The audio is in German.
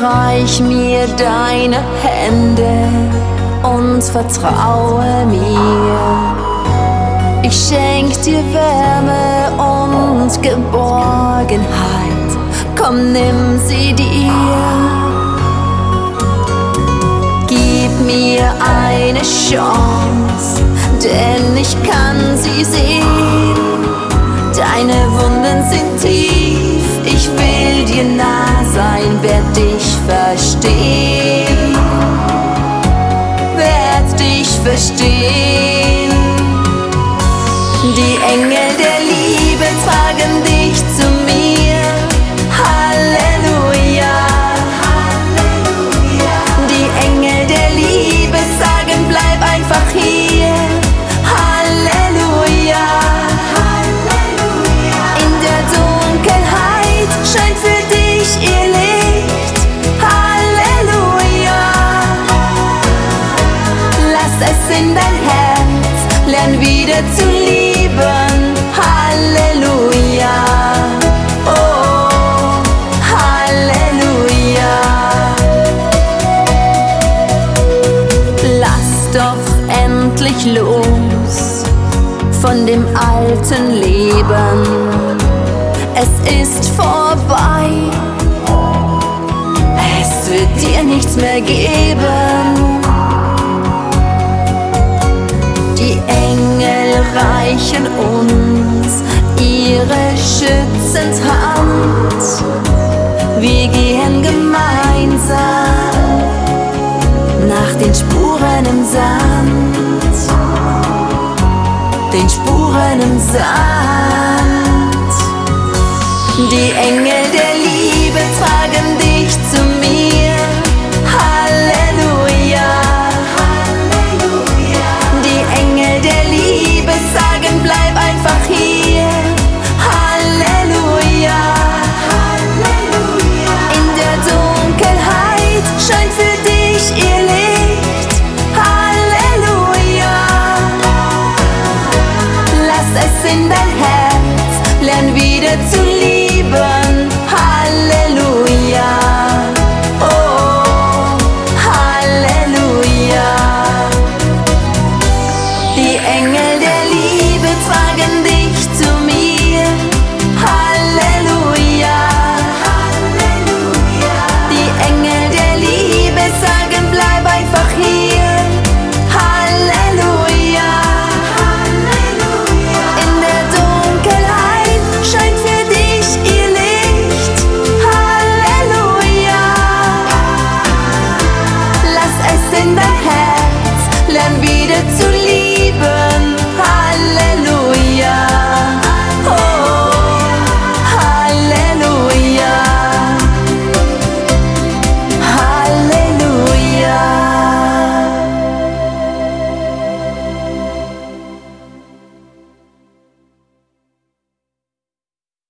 reich mir deine Hände und vertraue mir. Ich schenk dir Wärme und Geborgenheit, komm, nimm sie dir. Gib mir eine Chance, denn ich kann sie sehen. Deine Wunden sind tief, ich will dir nah sein, werd dich verstehen, werd dich verstehen. Die Engel der Liebe tragen dich zu mir, Halleluja. Die Engel der Liebe sagen, bleib einfach hier, Halleluja. In der Dunkelheit scheint für dich ihr Licht, Halleluja. Lass es in dein Herz, lern wieder zu lieben, Halleluja. Oh, Halleluja. Lass doch endlich los von dem alten Leben. Es ist vorbei, es wird dir nichts mehr geben. Die Engel reichen uns ihre schützende Hand. Wir gehen gemeinsam nach den Spuren im Sand, den Spuren im Sand. Die Engel der Liebe tragen dich zu mir, Halleluja. Die Engel der Liebe sagen, bleib einfach hier, Halleluja. In der Dunkelheit scheint für dich ihr Licht, Halleluja. Lass es in dein Herz, lern wieder zu lieben, Halleluja. Oh, Halleluja. Die Engel der Liebe tragen dich zu mir, Halleluja. Die Engel der Liebe sagen, bleib einfach hier, Halleluja. In der Dunkelheit scheint für dich ihr Licht, Halleluja. Lass es in dein Herz, lern wieder zu